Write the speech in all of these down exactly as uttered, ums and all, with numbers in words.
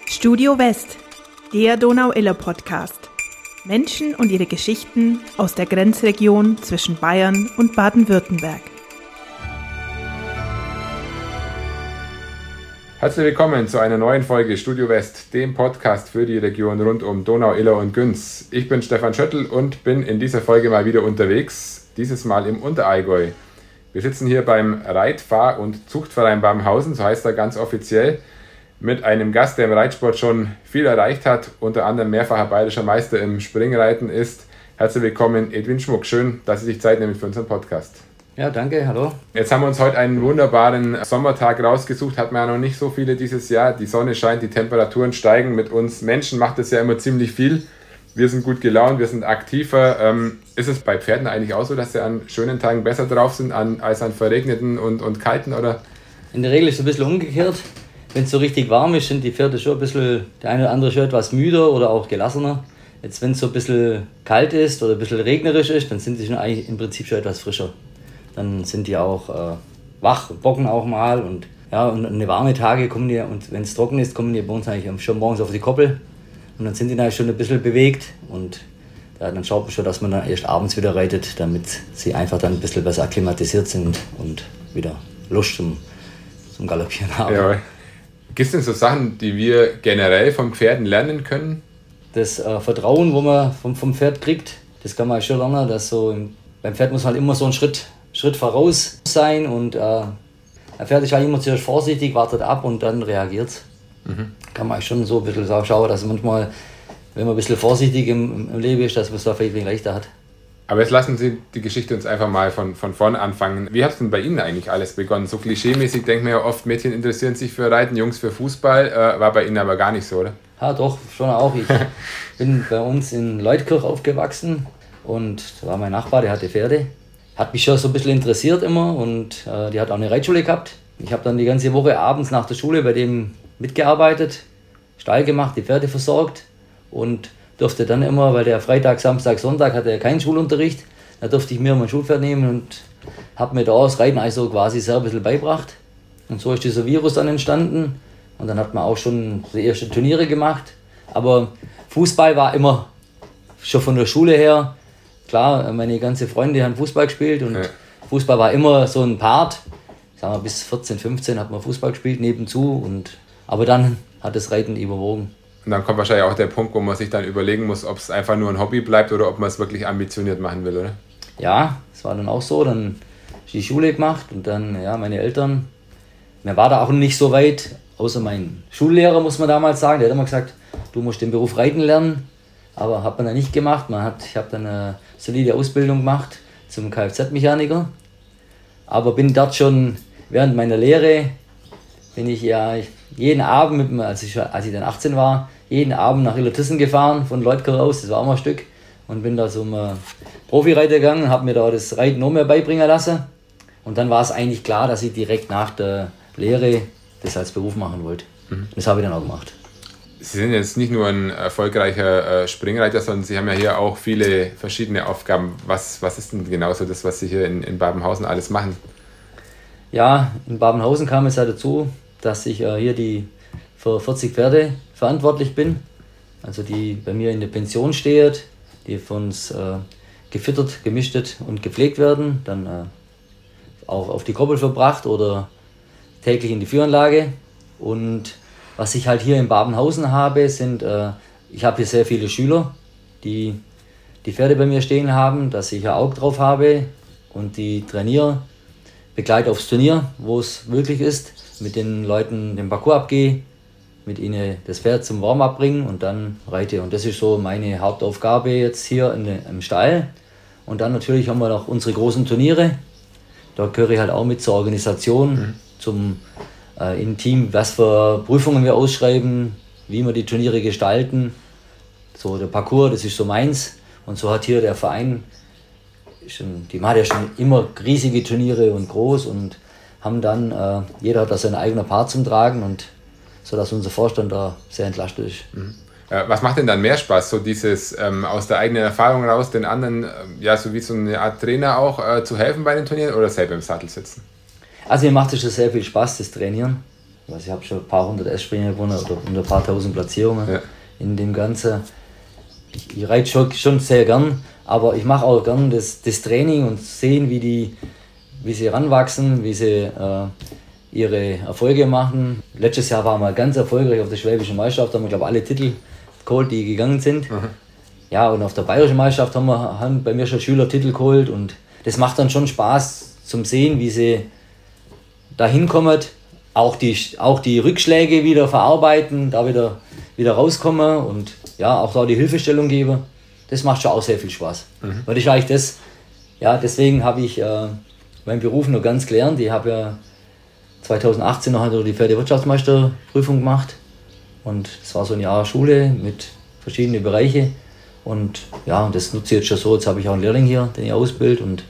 Studio West, der Donau-Iller-Podcast. Menschen und ihre Geschichten aus der Grenzregion zwischen Bayern und Baden-Württemberg. Herzlich willkommen zu einer neuen Folge Studio West, dem Podcast für die Region rund um Donau, Iller und Günz. Ich bin Stefan Schöttl und bin in dieser Folge mal wieder unterwegs, dieses Mal im Unterallgäu. Wir sitzen hier beim Reit-, Fahr- und Zuchtverein Babenhausen, so heißt er ganz offiziell, mit einem Gast, der im Reitsport schon viel erreicht hat, unter anderem mehrfacher bayerischer Meister im Springreiten ist. Herzlich willkommen, Edwin Schmuck. Schön, dass Sie sich Zeit nehmen für unseren Podcast. Ja, danke, hallo. Jetzt haben wir uns heute einen wunderbaren Sommertag rausgesucht, hat man ja noch nicht so viele dieses Jahr. Die Sonne scheint, die Temperaturen steigen. Mit uns Menschen macht es ja immer ziemlich viel. Wir sind gut gelaunt, wir sind aktiver. Ähm, ist es bei Pferden eigentlich auch so, dass sie an schönen Tagen besser drauf sind an, als an verregneten und, und kalten, oder? In der Regel ist es ein bisschen umgekehrt. Wenn es so richtig warm ist, sind die Pferde schon ein bisschen, der eine oder andere schon etwas müder oder auch gelassener. Jetzt, wenn es so ein bisschen kalt ist oder ein bisschen regnerisch ist, dann sind die schon eigentlich im Prinzip schon etwas frischer. Dann sind die auch äh, wach, bocken auch mal und ja, und eine warme Tage kommen die, und wenn es trocken ist, kommen die bei uns eigentlich schon morgens auf die Koppel und dann sind die dann schon ein bisschen bewegt und ja, dann schaut man schon, dass man dann erst abends wieder reitet, damit sie einfach dann ein bisschen besser akklimatisiert sind und wieder Lust zum, zum Galoppieren haben. Ja. Gibt es denn so Sachen, die wir generell von Pferden lernen können? Das äh, Vertrauen, wo man vom, vom Pferd kriegt, das kann man schon lernen. Dass so im, beim Pferd muss man halt immer so einen Schritt, Schritt voraus sein und äh, ein Pferd ist halt immer zuerst vorsichtig, wartet ab und dann reagiert. Mhm. Kann man schon so ein bisschen schauen, dass manchmal, wenn man ein bisschen vorsichtig im, im Leben ist, dass man es da vielleicht leichter hat. Aber jetzt lassen Sie die Geschichte uns einfach mal von, von vorn anfangen. Wie hat es denn bei Ihnen eigentlich alles begonnen? So klischeemäßig denkt man ja oft, Mädchen interessieren sich für Reiten, Jungs für Fußball. Äh, war bei Ihnen aber gar nicht so, oder? Ja, doch, schon auch. Ich bin bei uns in Leutkirch aufgewachsen und da war mein Nachbar, der hatte Pferde. Hat mich schon so ein bisschen interessiert immer und äh, die hat auch eine Reitschule gehabt. Ich habe dann die ganze Woche abends nach der Schule bei dem mitgearbeitet, Stall gemacht, die Pferde versorgt und durfte dann immer, weil der Freitag, Samstag, Sonntag hatte er keinen Schulunterricht, da durfte ich mir mein Schulpferd nehmen und habe mir da das Reiten also quasi sehr ein bisschen beigebracht. Und so ist dieser Virus dann entstanden und dann hat man auch schon die ersten Turniere gemacht. Aber Fußball war immer schon von der Schule her, klar, meine ganze Freunde haben Fußball gespielt und ja. Fußball war immer so ein Part. Sagen wir, bis vierzehn, fünfzehn hat man Fußball gespielt nebenzu, und, aber dann hat das Reiten überwogen. Und dann kommt wahrscheinlich auch der Punkt, wo man sich dann überlegen muss, ob es einfach nur ein Hobby bleibt oder ob man es wirklich ambitioniert machen will, oder? Ja, das war dann auch so. Dann habe ich die Schule gemacht und dann, ja, meine Eltern, mir war da auch nicht so weit, außer mein Schullehrer, muss man damals sagen, der hat immer gesagt, du musst den Beruf Reiten lernen, aber hat man dann nicht gemacht. Man hat, ich habe dann eine solide Ausbildung gemacht zum Kfz-Mechaniker, aber bin dort schon während meiner Lehre, bin ich ja jeden Abend, mit, als, ich, als ich dann achtzehn war, jeden Abend nach Illertissen gefahren, von Leutkirch aus, das war auch mal ein Stück, und bin da zum äh, Profireiter gegangen, habe mir da das Reiten noch mehr beibringen lassen. Und dann war es eigentlich klar, dass ich direkt nach der Lehre das als Beruf machen wollte. Mhm. Das habe ich dann auch gemacht. Sie sind jetzt nicht nur ein erfolgreicher äh, Springreiter, sondern Sie haben ja hier auch viele verschiedene Aufgaben. Was, was ist denn genau so das, was Sie hier in, in Babenhausen alles machen? Ja, in Babenhausen kam es ja dazu, dass ich äh, hier die für vierzig Pferde verantwortlich bin, also die bei mir in der Pension stehen, die von uns äh, gefüttert, gemischtet und gepflegt werden, dann äh, auch auf die Koppel verbracht oder täglich in die Führanlage. Und was ich halt hier in Babenhausen habe, sind, äh, ich habe hier sehr viele Schüler, die die Pferde bei mir stehen haben, dass ich ein Auge drauf habe und die trainiere, begleite aufs Turnier, wo es möglich ist, mit den Leuten den Parcours abgehe, mit ihnen das Pferd zum Warm-up bringen und dann reite. Und das ist so meine Hauptaufgabe jetzt hier in, im Stall. Und dann natürlich haben wir noch unsere großen Turniere. Da gehöre ich halt auch mit zur Organisation, mhm. zum äh, im Team, was für Prüfungen wir ausschreiben, wie wir die Turniere gestalten. So der Parcours, das ist so meins. Und so hat hier der Verein, schon, die hat ja schon immer riesige Turniere und groß und haben dann, äh, jeder hat da seinen eigenen Part zum Tragen, und so dass unser Vorstand da sehr entlastet ist. Mhm. Äh, was macht denn dann mehr Spaß? So dieses ähm, aus der eigenen Erfahrung raus, den anderen, äh, ja, so wie so eine Art Trainer auch äh, zu helfen bei den Turnieren oder selber im Sattel sitzen? Also mir macht es schon sehr viel Spaß, das Trainieren. Also ich habe schon ein paar hundert S-Springen gewonnen oder ein paar tausend Platzierungen ja. in dem Ganzen. Ich, ich reite schon, schon sehr gern, aber ich mache auch gern das, das Training und sehen, wie, die, wie sie ranwachsen, wie sie äh, ihre Erfolge machen. Letztes Jahr waren wir ganz erfolgreich auf der Schwäbischen Meisterschaft, haben wir glaube alle Titel geholt, die gegangen sind. Mhm. Ja, und auf der Bayerischen Meisterschaft haben wir haben bei mir schon Schüler Titel geholt und das macht dann schon Spaß zum Sehen, wie sie da hinkommen, auch die, auch die Rückschläge wieder verarbeiten, da wieder, wieder rauskommen und ja, auch da die Hilfestellung geben. Das macht schon auch sehr viel Spaß. Mhm. Weil ich eigentlich das, ja, deswegen habe ich äh, meinen Beruf noch ganz gelernt. Ich habe ja zweitausendachtzehn noch die Pferdewirtschaftsmeisterprüfung gemacht und es war so ein Jahr Schule mit verschiedenen Bereichen und ja, das nutze ich jetzt schon so. Jetzt habe ich auch einen Lehrling hier, den ich ausbilde und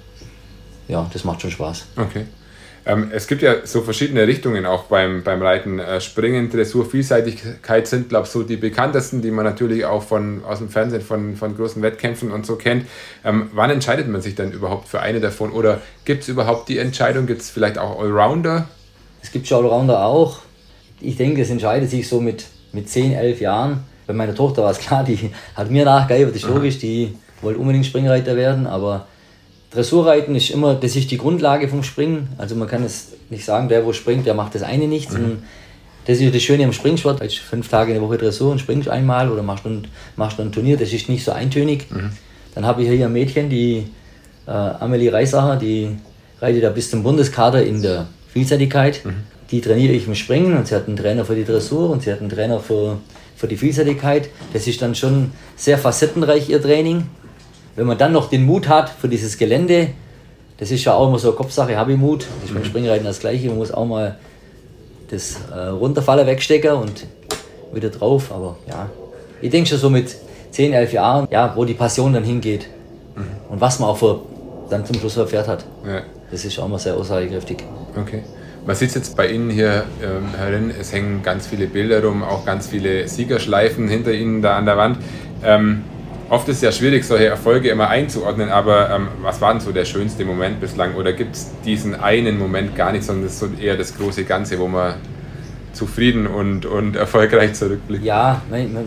ja, das macht schon Spaß. Okay. Ähm, es gibt ja so verschiedene Richtungen auch beim, beim Reiten. Äh, Springen, Dressur, Vielseitigkeit sind, glaube ich, so die bekanntesten, die man natürlich auch von, aus dem Fernsehen von, von großen Wettkämpfen und so kennt. Ähm, wann entscheidet man sich denn überhaupt für eine davon? Oder gibt es überhaupt die Entscheidung? Gibt es vielleicht auch Allrounder? Es gibt schon Allrounder auch. Ich denke, es entscheidet sich so mit, mit zehn, elf Jahren. Bei meiner Tochter war es klar, die hat mir nachgeeifert, das ist logisch, die wollte unbedingt Springreiter werden, aber Dressurreiten ist immer, das ist die Grundlage vom Springen. Also man kann es nicht sagen, der wo springt, der macht das eine nicht. Mhm. Das ist das Schöne am Springsport. Also fünf Tage in der Woche Dressur und springst einmal oder machst ein, machst ein Turnier. Das ist nicht so eintönig. Mhm. Dann habe ich hier ein Mädchen, die äh, Amelie Reisacher, die reitet da bis zum Bundeskader in der Vielseitigkeit. Mhm. Die trainiere ich im Springen und sie hat einen Trainer für die Dressur und sie hat einen Trainer für, für die Vielseitigkeit. Das ist dann schon sehr facettenreich, ihr Training. Wenn man dann noch den Mut hat für dieses Gelände, das ist ja auch immer so eine Kopfsache, habe ich Mut. Das ist beim Springreiten das Gleiche, man muss auch mal das äh, Runterfallen wegstecken und wieder drauf. Aber ja, ich denke schon so mit zehn, elf Jahren, ja, wo die Passion dann hingeht mhm. und was man auch für, dann zum Schluss erfährt hat. Ja. Das ist auch immer sehr aussagekräftig. Okay. Man sieht jetzt bei Ihnen hier ähm, herin, es hängen ganz viele Bilder rum, auch ganz viele Siegerschleifen hinter Ihnen da an der Wand. Ähm, Oft ist es ja schwierig, solche Erfolge immer einzuordnen, aber ähm, was war denn so der schönste Moment bislang? Oder gibt es diesen einen Moment gar nicht, sondern es ist so eher das große Ganze, wo man zufrieden und, und erfolgreich zurückblickt? Ja,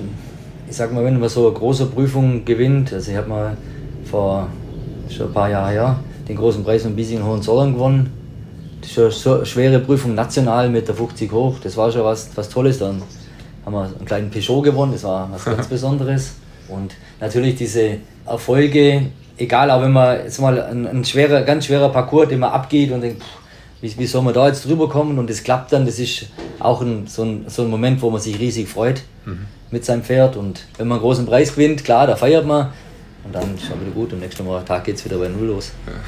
ich sag mal, wenn man so eine große Prüfung gewinnt, also ich habe mal vor schon ein paar Jahren her den großen Preis von Bising Hohenzollern gewonnen. Das ist schon so eine schwere Prüfung, national mit der fünfzig hoch, das war schon was, was Tolles. Dann haben wir einen kleinen Peugeot gewonnen, das war was ganz Besonderes. Und natürlich diese Erfolge, egal, auch wenn man jetzt mal ein, ein schwerer, ganz schwerer Parcours, den man abgeht und denkt, pff, wie, wie soll man da jetzt drüber kommen und das klappt dann, das ist auch ein, so, ein, so ein Moment, wo man sich riesig freut mhm. mit seinem Pferd und wenn man einen großen Preis gewinnt, klar, da feiert man und dann ist es wieder gut und am nächsten Tag geht es wieder bei Null los.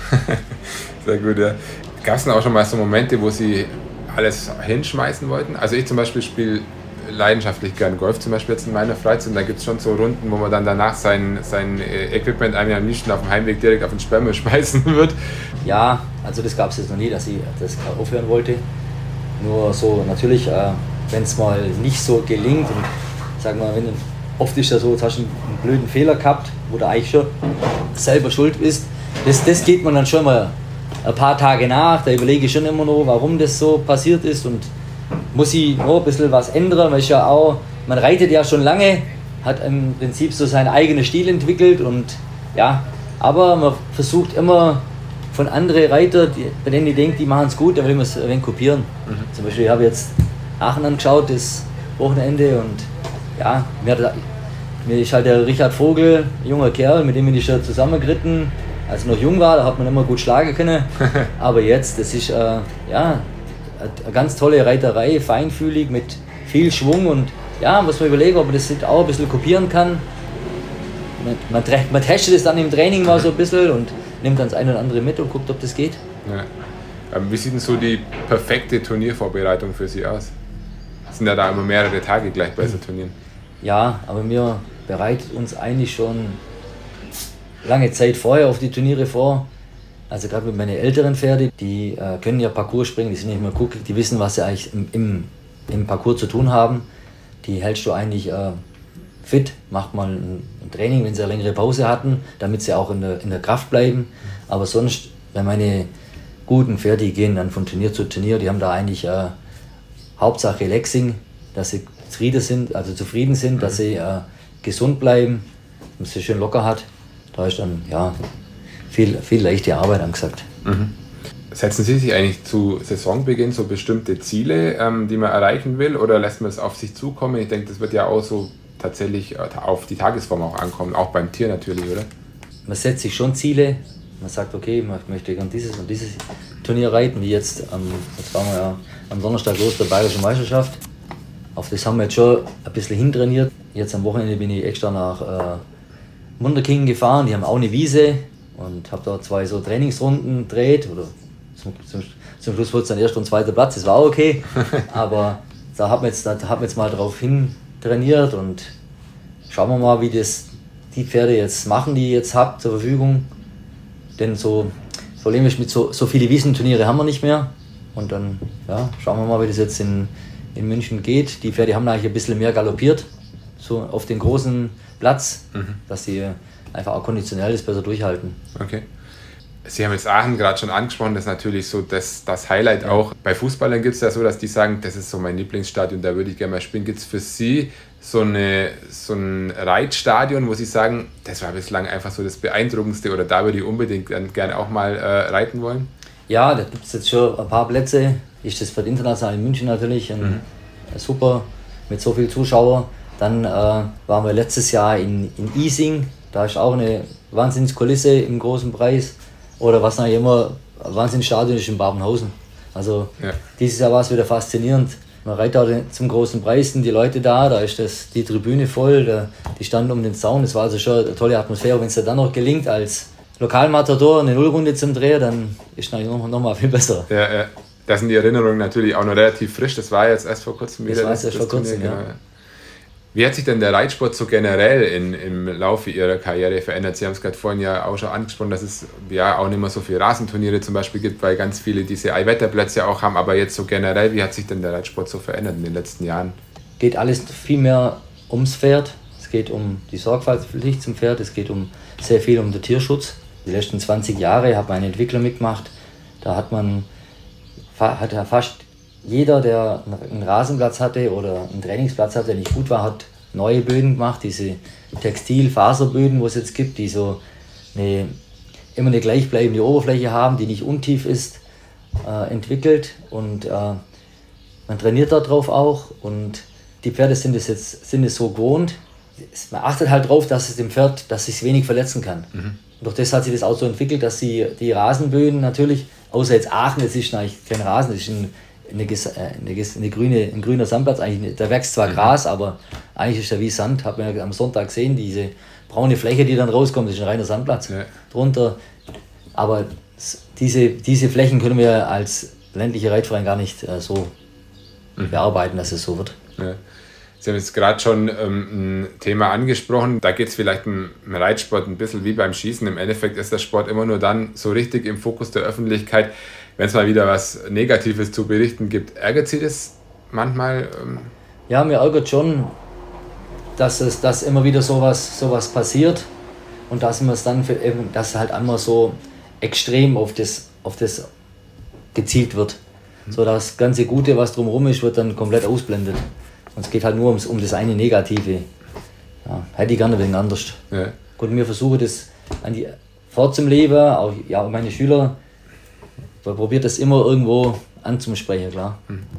Sehr gut, ja. Gab es denn auch schon mal so Momente, wo Sie alles hinschmeißen wollten? Also ich zum Beispiel spiele leidenschaftlich gern Golf, zum Beispiel jetzt in meiner Freizeit. Und da gibt es schon so Runden, wo man dann danach sein, sein Equipment einem am liebsten auf dem Heimweg direkt auf den Sperrmüll schmeißen wird. Ja, also das gab es jetzt noch nie, dass ich das aufhören wollte. Nur so natürlich, äh, wenn es mal nicht so gelingt und sag mal, wenn oft ist ja so, jetzt hast du einen blöden Fehler gehabt, wo du eigentlich schon selber schuld bist. Das, das geht man dann schon mal ein paar Tage nach, da überlege ich schon immer noch, warum das so passiert ist und muss ich noch ein bisschen was ändern, weil ich ja auch, man reitet ja schon lange, hat im Prinzip so seinen eigenen Stil entwickelt und ja, aber man versucht immer von anderen Reitern, die, bei denen ich denke, die machen es gut, da will man es ein wenig kopieren. Mhm. Zum Beispiel, ich habe jetzt Aachen angeschaut, das Wochenende und ja, mir, hat, mir ist halt der Richard Vogel, ein junger Kerl, mit dem bin ich schon zusammengeritten, als er noch jung war, da hat man immer gut schlagen können, aber jetzt, das ist äh, ja, eine ganz tolle Reiterei, feinfühlig, mit viel Schwung und ja, muss man überlegen, ob man das auch ein bisschen kopieren kann. Man, man, man testet es dann im Training mal so ein bisschen und nimmt dann das eine oder andere mit und guckt, ob das geht. Ja. Wie sieht denn so die perfekte Turniervorbereitung für Sie aus? Es sind ja da immer mehrere Tage gleich bei so Turnieren. Ja, aber wir bereiten uns eigentlich schon lange Zeit vorher auf die Turniere vor. Also gerade mit meinen älteren Pferde, die äh, können ja Parcours springen, die sind nicht mehr guckig, die wissen, was sie eigentlich im, im, im Parcours zu tun haben. Die hältst du eigentlich äh, fit, macht mal ein, ein Training, wenn sie eine längere Pause hatten, damit sie auch in der, in der Kraft bleiben. Aber sonst, wenn meine guten Pferde, die gehen dann von Turnier zu Turnier, die haben da eigentlich äh, Hauptsache relaxing, dass sie zufrieden sind, also zufrieden sind, mhm. dass sie äh, gesund bleiben, dass sie schön locker hat. Da ist dann ja viel, viel leichte Arbeit angesagt. Mhm. Setzen Sie sich eigentlich zu Saisonbeginn so bestimmte Ziele, ähm, die man erreichen will, oder lässt man es auf sich zukommen? Ich denke, das wird ja auch so tatsächlich auf die Tagesform auch ankommen, auch beim Tier natürlich, oder? Man setzt sich schon Ziele. Man sagt, okay, man möchte gerne dieses und dieses Turnier reiten, wie jetzt, ähm, jetzt waren wir ja am Donnerstag los der Bayerischen Meisterschaft. Auf das haben wir jetzt schon ein bisschen hintrainiert. Jetzt am Wochenende bin ich extra nach äh, Munderkingen gefahren, die haben auch eine Wiese und habe da zwei so Trainingsrunden gedreht. Oder zum, zum, zum Schluss wurde es dann erster und zweiter Platz, das war auch okay. Aber da haben wir jetzt, da haben wir jetzt mal drauf hin trainiert und schauen wir mal, wie das die Pferde jetzt machen, die ich jetzt habe zur Verfügung. Denn so, das Problem ist, mit so, so viele Wiesenturniere haben wir nicht mehr. Und dann ja, schauen wir mal, wie das jetzt in, in München geht. Die Pferde haben eigentlich ein bisschen mehr galoppiert, so auf den großen Platz, mhm. dass sie einfach auch konditionell das besser durchhalten. Okay. Sie haben jetzt Aachen gerade schon angesprochen, das ist natürlich so das, das Highlight ja. Auch. Bei Fußballern gibt es ja so, dass die sagen, das ist so mein Lieblingsstadion, da würde ich gerne mal spielen. Gibt es für Sie so, eine, so ein Reitstadion, wo Sie sagen, das war bislang einfach so das Beeindruckendste oder da würde ich unbedingt gerne auch mal äh, reiten wollen? Ja, da gibt es jetzt schon ein paar Plätze. Ist das für die international in München natürlich ein, mhm. super, mit so vielen Zuschauern. Dann äh, waren wir letztes Jahr in, in Ising, da ist auch eine Wahnsinnskulisse im großen Preis. Oder was noch immer ein Wahnsinnsstadion ist in Babenhausen. Also ja. Dieses Jahr war es wieder faszinierend. Man reitet da zum großen Preis, sind die Leute da, da ist das, die Tribüne voll, da, die standen um den Zaun. Das war also schon eine tolle Atmosphäre. Wenn es dann noch gelingt, als Lokalmatador eine Nullrunde zum Drehen, dann ist es noch, noch mal viel besser. Ja, ja. Da sind die Erinnerungen natürlich auch noch relativ frisch. Das war jetzt erst vor kurzem wieder. Das war jetzt erst vor kurzem, ja. Genau. Wie hat sich denn der Reitsport so generell in, im Laufe Ihrer Karriere verändert? Sie haben es gerade vorhin ja auch schon angesprochen, dass es ja auch nicht mehr so viele Rasenturniere zum Beispiel gibt, weil ganz viele diese Allwetterplätze auch haben. Aber jetzt so generell, wie hat sich denn der Reitsport so verändert in den letzten Jahren? Geht alles viel mehr ums Pferd. Es geht um die Sorgfaltspflicht zum Pferd. Es geht um sehr viel um den Tierschutz. Die letzten zwanzig Jahre hat man eine Entwicklung mitgemacht. Da hat man hat ja fast jeder, der einen Rasenplatz hatte oder einen Trainingsplatz hatte, der nicht gut war, hat neue Böden gemacht, diese Textil-Faserböden, wo es jetzt gibt, die so eine, immer eine gleichbleibende Oberfläche haben, die nicht untief ist, äh, entwickelt. Und äh, man trainiert darauf auch und die Pferde sind es jetzt sind es so gewohnt. Man achtet halt darauf, dass es dem Pferd, dass es wenig verletzen kann. Mhm. Und durch das hat sich das auch so entwickelt, dass sie die Rasenböden natürlich, außer jetzt Aachen, das ist eigentlich kein Rasen, das ist ein Eine, eine, eine grüne, ein grüner Sandplatz, eigentlich, da wächst zwar Gras, aber eigentlich ist er wie Sand, hat man ja am Sonntag gesehen, diese braune Fläche, die dann rauskommt, das ist ein reiner Sandplatz ja. drunter, aber diese, diese Flächen können wir als ländlicher Reitverein gar nicht äh, so mhm. bearbeiten, dass es so wird. Ja. Sie haben jetzt gerade schon ähm, ein Thema angesprochen, da geht es vielleicht im, im Reitsport ein bisschen wie beim Schießen, im Endeffekt ist der Sport immer nur dann so richtig im Fokus der Öffentlichkeit, wenn es mal wieder was Negatives zu berichten gibt. Ärgert Sie das manchmal? Ähm? Ja, mir ärgert schon, dass es dass immer wieder sowas, sowas passiert und dass man es dann für, dass halt einmal so extrem auf das, auf das gezielt wird. Mhm. So das ganze Gute, was drumherum ist, wird dann komplett ausblendet. Und es geht halt nur ums, um das eine Negative. Ja, hätte ich gerne ein bisschen anders. Ja. Gut, mir versuche das an die vorzuleben, auch ja, meine Schüler. Man probiert das immer irgendwo anzusprechen, klar.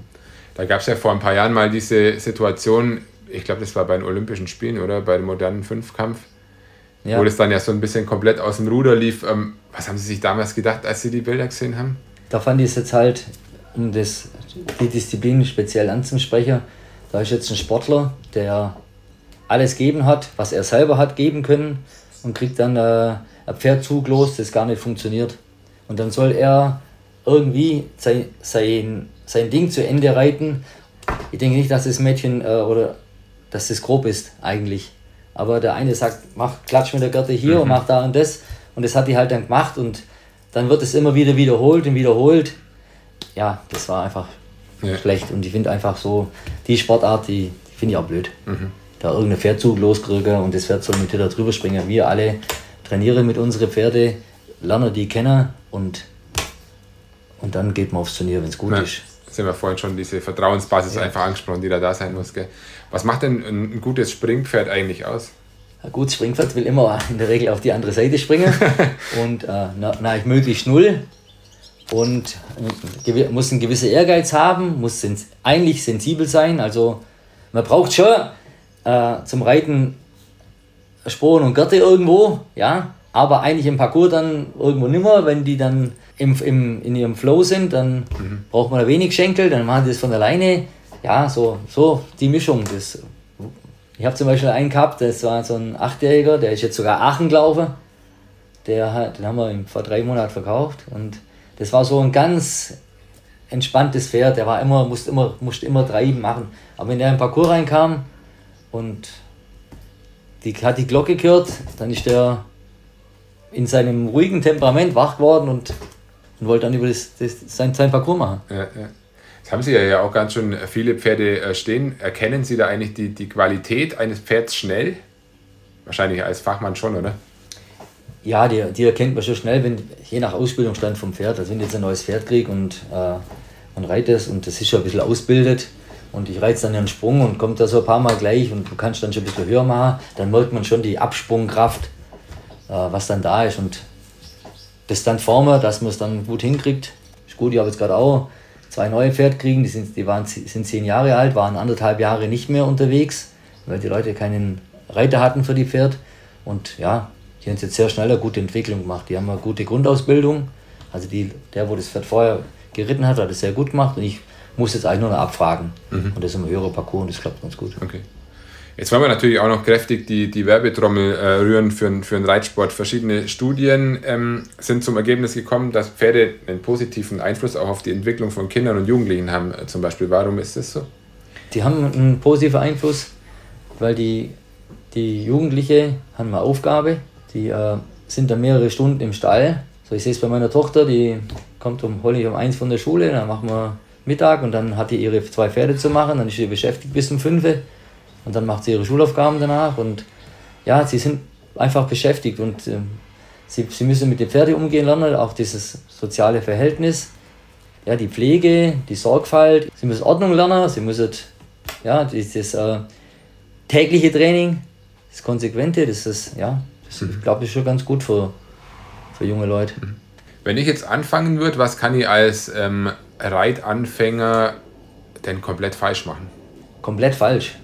Da gab es ja vor ein paar Jahren mal diese Situation, ich glaube, das war bei den Olympischen Spielen, oder? Bei dem modernen Fünfkampf, ja. Wo das dann ja so ein bisschen komplett aus dem Ruder lief. Was haben Sie sich damals gedacht, als Sie die Bilder gesehen haben? Da fand ich es jetzt halt, um das, die Disziplin speziell anzusprechen, da ist jetzt ein Sportler, der alles geben hat, was er selber hat geben können und kriegt dann äh, ein Pferd zugelost, das gar nicht funktioniert. Und dann soll er irgendwie sein, sein, sein Ding zu Ende reiten. Ich denke nicht, dass das Mädchen äh, oder dass das grob ist eigentlich. Aber der eine sagt, mach, klatsch mit der Gerte hier mhm. und mach da und das. Und das hat die halt dann gemacht und dann wird es immer wieder wiederholt und wiederholt. Ja, das war einfach ja. schlecht. Und ich finde einfach so, die Sportart, die, die finde ich auch blöd. Mhm. Da irgendein Pferdzug loskriegen und das Pferd soll mit da drüber springen. Wir alle trainieren mit unseren Pferden, lernen die kennen und Und dann geht man aufs Turnier, wenn es gut ja. ist. sind wir vorhin schon diese Vertrauensbasis ja. einfach angesprochen, die da da sein muss. Gell? Was macht denn ein, ein gutes Springpferd eigentlich aus? Ein gutes Springpferd will immer in der Regel auf die andere Seite springen und äh, na, na, möglichst null und äh, muss einen gewissen Ehrgeiz haben, muss sens- eigentlich sensibel sein. Also man braucht schon äh, zum Reiten Sporen und Gerte irgendwo, ja, aber eigentlich im Parcours dann irgendwo nimmer, wenn die dann im, im, in ihrem Flow sind, dann mhm. braucht man da wenig Schenkel, dann machen die das von alleine. Ja, so, so die Mischung. Das, ich habe zum Beispiel einen gehabt, das war so ein Achtjähriger, der ist jetzt sogar Aachen gelaufen. Der hat, den haben wir vor drei Monaten verkauft und das war so ein ganz entspanntes Pferd. Der war immer, musste immer, musste immer treiben machen. Aber wenn der im Parcours reinkam und die hat die Glocke gehört, dann ist der in seinem ruhigen Temperament wach geworden und, und wollte dann über das, das, sein, sein Parcours machen. Ja, ja. Jetzt haben Sie ja auch ganz schön viele Pferde stehen. Erkennen Sie da eigentlich die, die Qualität eines Pferds schnell? Wahrscheinlich als Fachmann schon, oder? Ja, die, die erkennt man schon schnell, wenn, je nach Ausbildungsstand vom Pferd. Also wenn ich jetzt ein neues Pferd kriege und äh, man reitet es und das ist schon ein bisschen ausgebildet und ich reize dann einen Sprung und kommt da so ein paar Mal gleich und du kannst dann schon ein bisschen höher machen, dann merkt man schon die Absprungkraft, äh, was dann da ist und das dann formen, dass man es dann gut hinkriegt. Ist gut, ich habe jetzt gerade auch zwei neue Pferde kriegen, die sind, die waren, sind zehn Jahre alt, waren anderthalb Jahre nicht mehr unterwegs, weil die Leute keinen Reiter hatten für die Pferd und ja, die haben jetzt sehr schnell eine gute Entwicklung gemacht. Die haben eine gute Grundausbildung. Also die, der, wo das Pferd vorher geritten hat, hat es sehr gut gemacht. Und ich muss jetzt eigentlich nur noch abfragen. Mhm. Und das ist ein höherer Parcours und das klappt ganz gut. Okay. Jetzt wollen wir natürlich auch noch kräftig die, die Werbetrommel äh, rühren für, für den Reitsport. Verschiedene Studien ähm, sind zum Ergebnis gekommen, dass Pferde einen positiven Einfluss auch auf die Entwicklung von Kindern und Jugendlichen haben. Äh, zum Beispiel, warum ist das so? Die haben einen positiven Einfluss, weil die, die Jugendliche haben eine Aufgabe. Die äh, sind dann mehrere Stunden im Stall. So, ich sehe es bei meiner Tochter, die kommt um, hole ich um eins von der Schule, dann machen wir Mittag und dann hat die ihre zwei Pferde zu machen, dann ist sie beschäftigt bis um fünf und dann macht sie ihre Schulaufgaben danach und ja, sie sind einfach beschäftigt und äh, sie, sie müssen mit den Pferden umgehen lernen, auch dieses soziale Verhältnis, ja, die Pflege, die Sorgfalt, sie müssen Ordnung lernen, sie müssen ja, dieses äh, tägliche Training, das Konsequente, das ist, ja, das, ich glaube, das ist schon ganz gut für, für junge Leute. Wenn ich jetzt anfangen würde, was kann ich als ähm, Reitanfänger denn komplett falsch machen? Komplett falsch?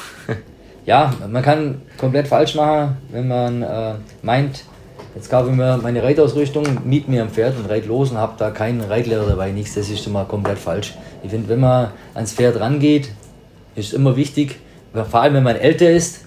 Ja, man kann komplett falsch machen, wenn man äh, meint, jetzt kaufe ich mir meine Reitausrüstung, miet mir ein Pferd und reit los und habe da keinen Reitlehrer dabei, nichts, das ist schon mal komplett falsch. Ich finde, wenn man ans Pferd rangeht, ist immer wichtig, vor allem wenn man älter ist,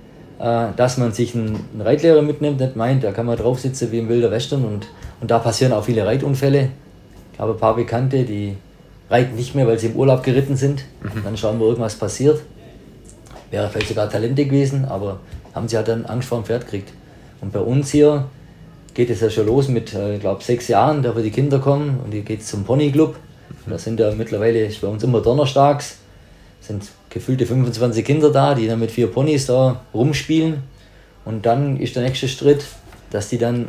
dass man sich einen Reitlehrer mitnimmt, nicht meint, da kann man drauf sitzen wie im Wilder Westen und, und da passieren auch viele Reitunfälle. Ich habe ein paar Bekannte, die reiten nicht mehr, weil sie im Urlaub geritten sind. Mhm. Dann schauen wir, irgendwas passiert. Wäre vielleicht sogar Talente gewesen, aber haben sie halt dann Angst vor dem Pferd gekriegt. Und bei uns hier geht es ja schon los mit, ich glaube, sechs Jahren, da wo die Kinder kommen und die geht zum Ponyclub. Mhm. Da sind ja mittlerweile, ist bei uns immer donnerstags, sind gefühlte fünfundzwanzig Kinder da, die dann mit vier Ponys da rumspielen. Und dann ist der nächste Schritt, dass die dann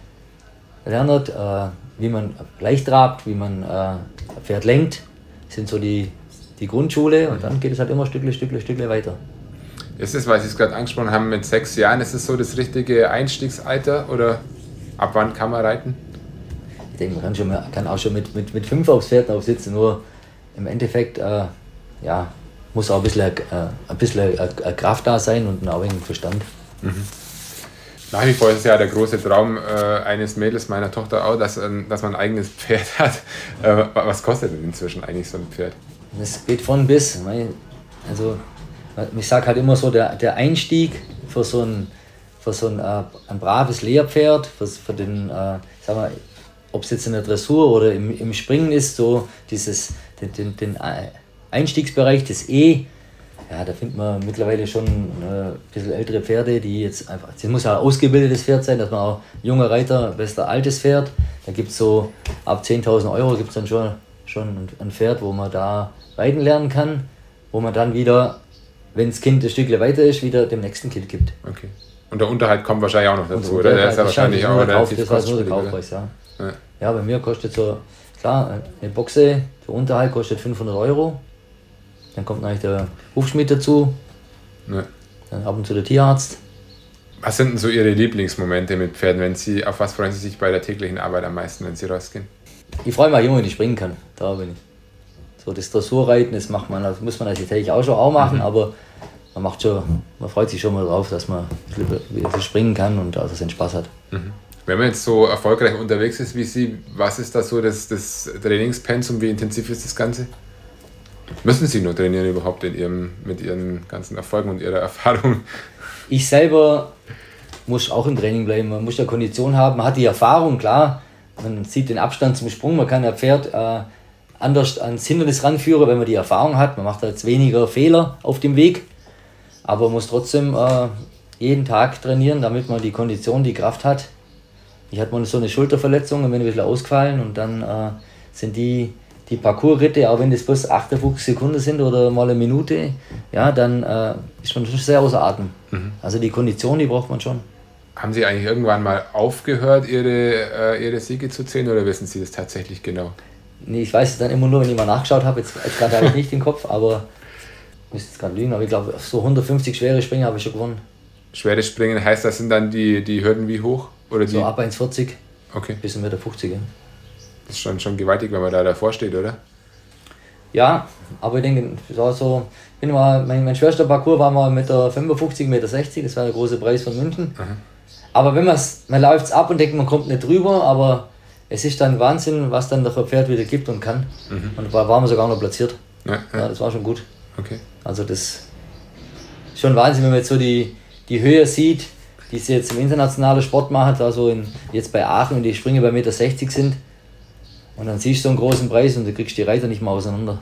lernen, äh, wie man leicht trabt, wie man äh, ein Pferd lenkt. Das sind so die, die Grundschule und dann geht es halt immer Stückle, Stückle, Stückle weiter. Ist es, weil Sie es gerade angesprochen haben, mit sechs Jahren, ist es so das richtige Einstiegsalter oder ab wann kann man reiten? Ich denke, man kann, schon, man kann auch schon mit, mit, mit fünf aufs Pferd aufsitzen, nur im Endeffekt, äh, ja, muss auch ein bisschen, äh, ein bisschen äh, Kraft da sein und ein wenig Verstand. Mhm. Nach wie vor ist es ja der große Traum äh, eines Mädels, meiner Tochter auch, dass, äh, dass man ein eigenes Pferd hat. Äh, was kostet denn inzwischen eigentlich so ein Pferd? Das geht von bis. Also, ich sage halt immer so, der, der Einstieg für so ein, für so ein, äh, ein braves Lehrpferd, für, für den, äh, sag mal, ob es jetzt in der Dressur oder im, im Springen ist, so dieses, den, den, den Einstiegsbereich des E, ja, da findet man mittlerweile schon äh, ein bisschen ältere Pferde, die jetzt einfach, es muss ja ein ausgebildetes Pferd sein, dass man auch junger Reiter, besser altes Pferd, da gibt es so ab zehntausend Euro gibt es dann schon, schon ein Pferd, wo man da reiten lernen kann, wo man dann wieder, wenn das Kind ein Stückchen weiter ist, wieder dem nächsten Kind gibt. Okay. Und der Unterhalt kommt wahrscheinlich auch noch dazu, oder? Der ist ja wahrscheinlich auch relativ kostspielig. Das war nur der Kaufpreis, ja. Ja. Ja, bei mir kostet so, ich klar, eine Boxe für Unterhalt kostet fünfhundert Euro. Dann kommt natürlich der Hufschmied dazu. Ja. Dann ab und zu der Tierarzt. Was sind denn so Ihre Lieblingsmomente mit Pferden? Wenn Sie, auf was freuen Sie sich bei der täglichen Arbeit am meisten, wenn Sie rausgehen? Ich freue mich immer, wenn ich springen kann. Da bin ich. So das Dressurreiten, das macht man, das muss man natürlich auch schon auch machen, mhm. aber man macht schon, man freut sich schon mal drauf, dass man ein bisschen springen kann und also seinen Spaß hat. Mhm. Wenn man jetzt so erfolgreich unterwegs ist wie Sie, was ist da so das, das Trainingspensum, wie intensiv ist das Ganze? Müssen Sie nur trainieren überhaupt in Ihrem, mit Ihren ganzen Erfolgen und Ihrer Erfahrung? Ich selber muss auch im Training bleiben, man muss ja Kondition haben, man hat die Erfahrung, klar, man sieht den Abstand zum Sprung, man kann ein Pferd äh, anders ans Hindernis ranführen, wenn man die Erfahrung hat, man macht jetzt weniger Fehler auf dem Weg, aber man muss trotzdem äh, jeden Tag trainieren, damit man die Kondition, die Kraft hat. Ich hatte mal so eine Schulterverletzung und bin ein bisschen ausgefallen und dann äh, sind die, die Parcoursritte, auch wenn das bloß achtundfünfzig Sekunden sind oder mal eine Minute, ja, dann äh, ist man schon sehr außer Atem. Mhm. Also die Kondition, die braucht man schon. Haben Sie eigentlich irgendwann mal aufgehört, Ihre, äh, Ihre Siege zu zählen oder wissen Sie das tatsächlich genau? Nee, ich weiß es dann immer nur, wenn ich mal nachgeschaut habe. Jetzt, jetzt gerade habe ich nicht den Kopf, aber ich müsste jetzt gerade lügen, aber ich glaube, so hundertfünfzig schwere Springer habe ich schon gewonnen. Schweres Springen heißt, das sind dann die, die Hürden wie hoch? Oder die? So ab eins vierzig okay. bis eins fünfzig. Ja. Das ist schon, schon gewaltig, wenn man da davor steht, oder? Ja, aber ich denke, so, bin mal, mein, mein schwerster Parcours war mal mit der fünfundfünfzig, Meter sechzig, das war der große Preis von München. Aha. Aber wenn man's, man läuft es ab und denkt, man kommt nicht drüber, aber es ist dann Wahnsinn, was dann der Pferd wieder gibt und kann. Mhm. Und da waren wir sogar noch platziert. Ja, ja. Ja, das war schon gut. Okay. Also das ist schon Wahnsinn, wenn man jetzt so die, die Höhe sieht, die sie jetzt im internationalen Sport machen, also in, jetzt bei Aachen und die Sprünge bei eins Meter sechzig sind. Und dann siehst du so einen großen Preis und du kriegst die Reiter nicht mehr auseinander.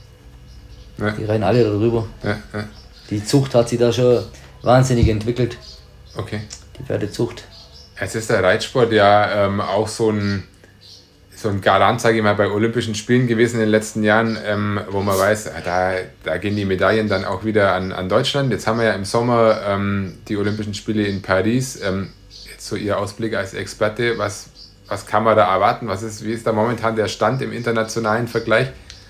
Ja. Die rennen alle da drüber. Ja, ja. Die Zucht hat sich da schon wahnsinnig entwickelt. Okay. Die Pferdezucht. Jetzt ist der Reitsport ja ähm, auch so ein, so ein Garant, sage ich mal, bei Olympischen Spielen gewesen in den letzten Jahren, ähm, wo man weiß, da, da gehen die Medaillen dann auch wieder an, an Deutschland. Jetzt haben wir ja im Sommer ähm, die Olympischen Spiele in Paris. Ähm, jetzt so Ihr Ausblick als Experte, was, was kann man da erwarten? Was ist, wie ist da momentan der Stand im internationalen Vergleich?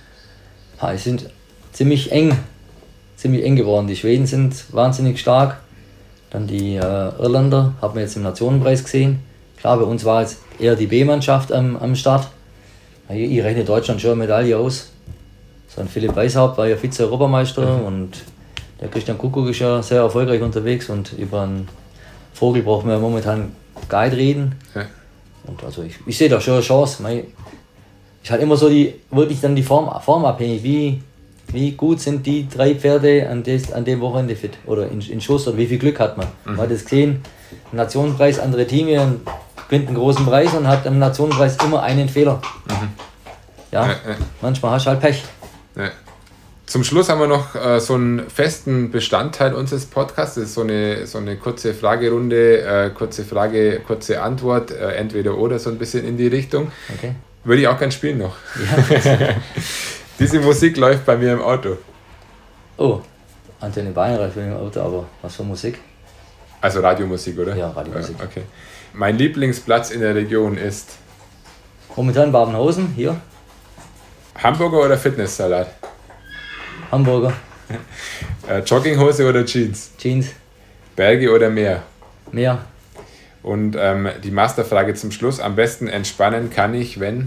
Ja, es sind ziemlich eng, ziemlich eng geworden. Die Schweden sind wahnsinnig stark. Dann die äh, Irländer, haben wir jetzt im Nationenpreis gesehen. Klar, bei uns war jetzt eher die B-Mannschaft am, am Start. Ich, ich rechne Deutschland schon eine Medaille aus. So ein Philipp Weishaupt war ja Vize-Europameister mhm. und der Christian Kuckuck ist ja sehr erfolgreich unterwegs und über einen Vogel brauchen wir momentan gar nicht reden. Ja. Und also ich, ich sehe da schon eine Chance. Ist halt immer so die, wirklich dann die Form, Form abhängig, wie, wie gut sind die drei Pferde an, des, an dem Wochenende fit oder in, in Schuss oder wie viel Glück hat man. Mhm. Man hat das gesehen, Nationenpreis, andere Teams gewinnt einen großen Preis und hat am Nationenpreis immer einen Fehler. Mhm. Ja, ja, ja, manchmal hast du halt Pech. Ja. Zum Schluss haben wir noch äh, so einen festen Bestandteil unseres Podcasts. Das ist so eine, so eine kurze Fragerunde, äh, kurze Frage, kurze Antwort, äh, entweder oder, so ein bisschen in die Richtung. Okay. Würde ich auch gerne spielen noch. Ja. Diese Musik läuft bei mir im Auto. Oh, Antenne Bayern läuft bei mir im Auto, aber was für Musik? Also Radiomusik, oder? Ja, Radiomusik. Ja, okay. Mein Lieblingsplatz in der Region ist? Momentan Babenhausen, hier. Hamburger oder Fitnesssalat? Hamburger. äh, Jogginghose oder Jeans? Jeans. Berge oder Meer? Meer. Und ähm, die Masterfrage zum Schluss. Am besten entspannen kann ich, wenn?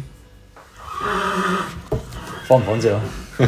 Vorm Fernseher.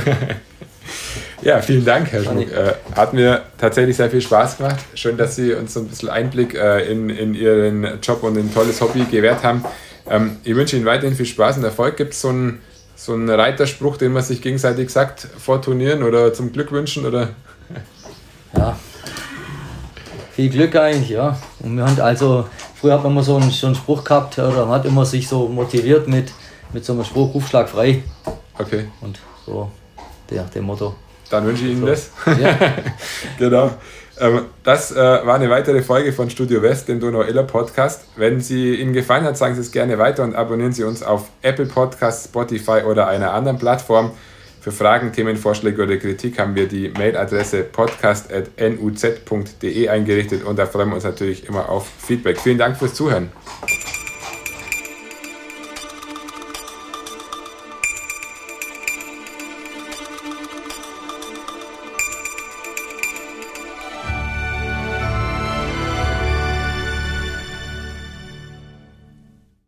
Ja, vielen Dank, Herr Schmuck. Äh, hat mir tatsächlich sehr viel Spaß gemacht. Schön, dass Sie uns so ein bisschen Einblick äh, in, in Ihren Job und ein tolles Hobby gewährt haben. Ähm, ich wünsche Ihnen weiterhin viel Spaß und Erfolg. Gibt es so einen so einen Reiterspruch, den man sich gegenseitig sagt vor Turnieren oder zum Glück wünschen? Oder? Ja, viel Glück eigentlich, ja. Und wir haben also, früher hat man immer so einen, so einen Spruch gehabt, oder man hat immer sich so motiviert mit, mit so einem Spruch, Rufschlag frei. Okay. Und so der, dem Motto. Dann wünsche ich Ihnen so. das. Ja. Genau. Ähm, das äh, war eine weitere Folge von Studio West, dem Donau-Iller-Podcast. Wenn sie Ihnen gefallen hat, sagen Sie es gerne weiter und abonnieren Sie uns auf Apple Podcasts, Spotify oder einer anderen Plattform. Für Fragen, Themenvorschläge oder Kritik haben wir die Mailadresse podcast at n u z punkt d e eingerichtet und da freuen wir uns natürlich immer auf Feedback. Vielen Dank fürs Zuhören.